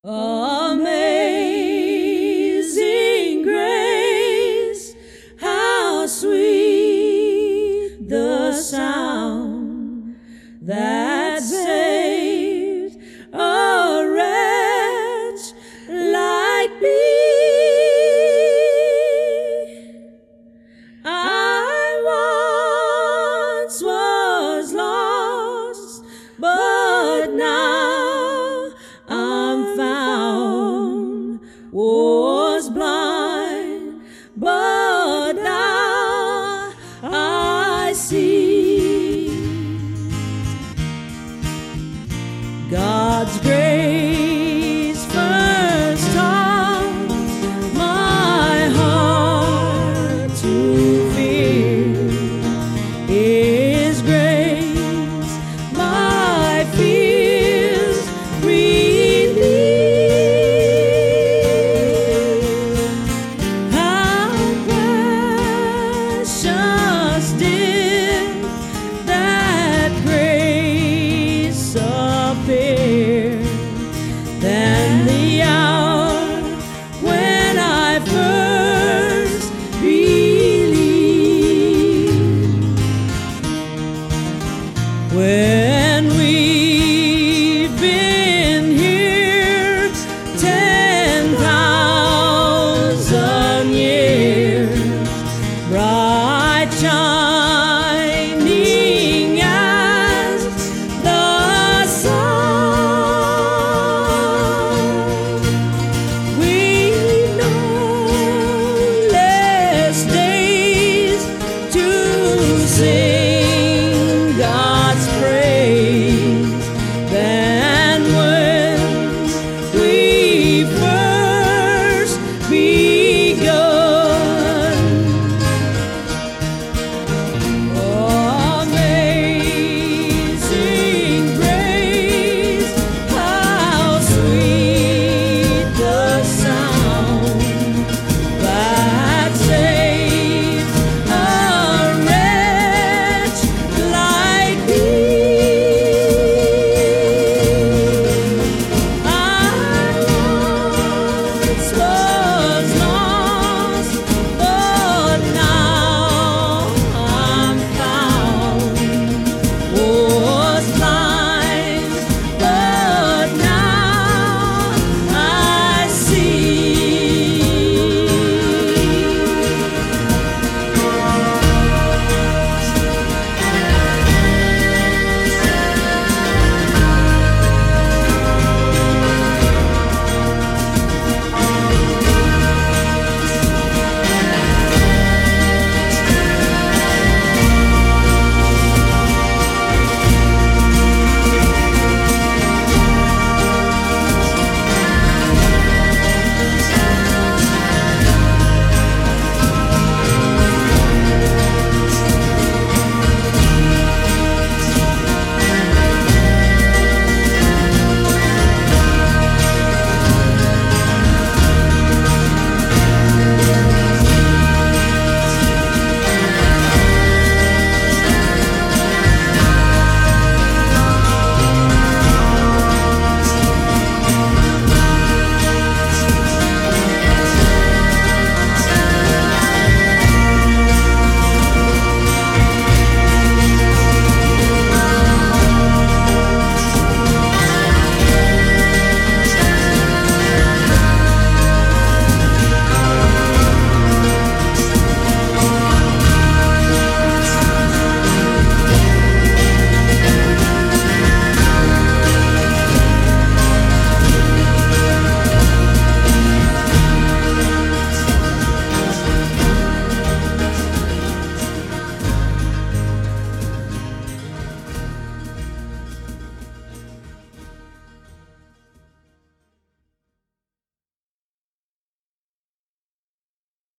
Amazing grace, how sweet the sound that saved a wretch like me. I once was lost, but now I'm found, was blind, but now I see. God's grace first taught my heart to fear. His grace my fears relieved. How precious did that grace appear than the